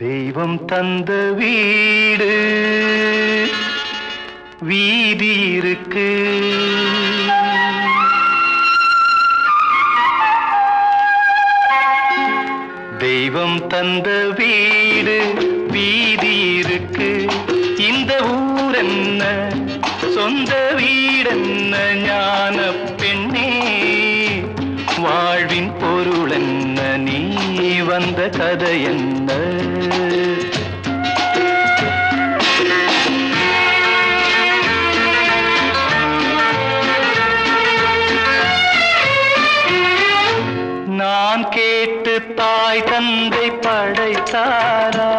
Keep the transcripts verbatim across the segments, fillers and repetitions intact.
தெய்வம் தந்த வீடு வீதி இருக்கு, தெய்வம் தந்த வீடு வீதி இருக்கு. இந்த ஊர் என்ன சொந்த வீடென்ன ஞான பெண்ணே, வாழ்வின் பொருள் என்ன நீ வந்த கதை என்ன? நான் கேட்டு தாய் தந்தை படைத்தாரா?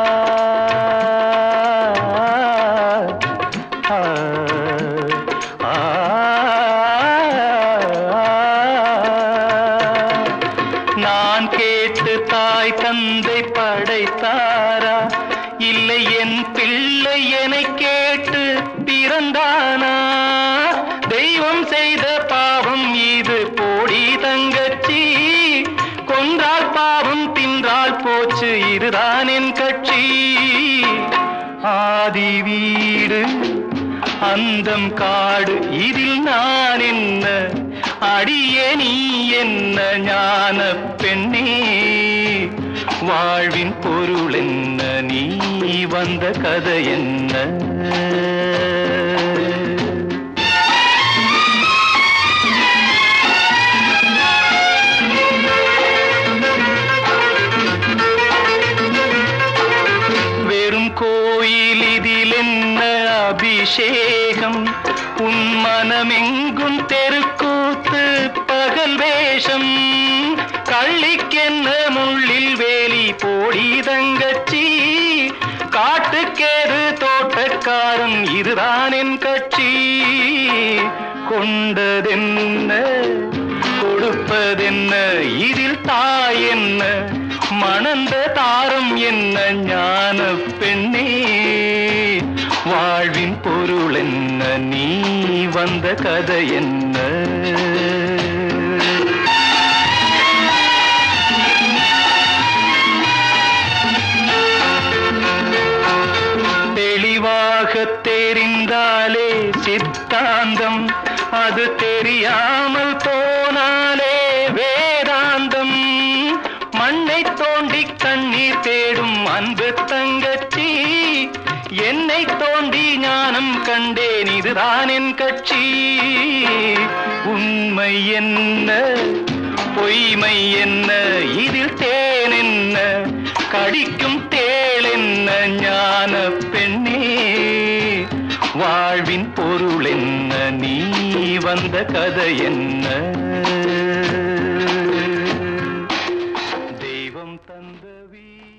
நான் கேட்டு தாய் தந்தை படைத்தாரா? இல்லை என் பிள்ளை என்னை கேட்டு பிறந்தானா? தெய்வம் செய்த பாவம் இது போடி தங்கச்சி, கொன்றால் பாவம் தின்றால் போச்சு இதுதான் என் கட்சி. ஆதி வீடு அந்தம் காடு இதில் நான் என்ன, அடியே நீ என்ன ஞான பெண்ணே, வாழ்வின் பொருள் என்ன நீ வந்த கதை என்ன? கோயில் இதில் என்ன அபிஷேகம், உன் மனமெங்கும் தெருக்கூத்து பகல் வேஷம். கள்ளிக்கென்ன முள்ளில் வேலி போடி தங்கச்சி, காட்டுக்கேது தோட்டக்காரன் இதுதான் என் கட்சி. கொண்டதென்ன கொடுப்பதென்ன இதில் தாய் என்ன, மணந்த தாரம் என்ன ஞான பெண்ணே, வாழ்வின் பொருள் என்ன நீ வந்த கதை என்ன? தெளிவாக தெரிந்தாலே சித்தாந்தம், அது தெரியாமல் போனாலே வேதாந்தம். மண்ணை தோண்டி கண்ணீர் தேடும் அன்பு தங்கச்சி, என்னை தோண்டி ஞானம் கண்டேன் இதுதான் என் கட்சி. உண்மை என்ன பொய்மை என்ன இதில் தேன் என்ன, கடிக்கும் தேள் என்ன ஞான பெண்ணே, வாழ்வின் பொருள் என்ன நீ வந்த கதை என்ன? தெய்வம் தந்த வீடு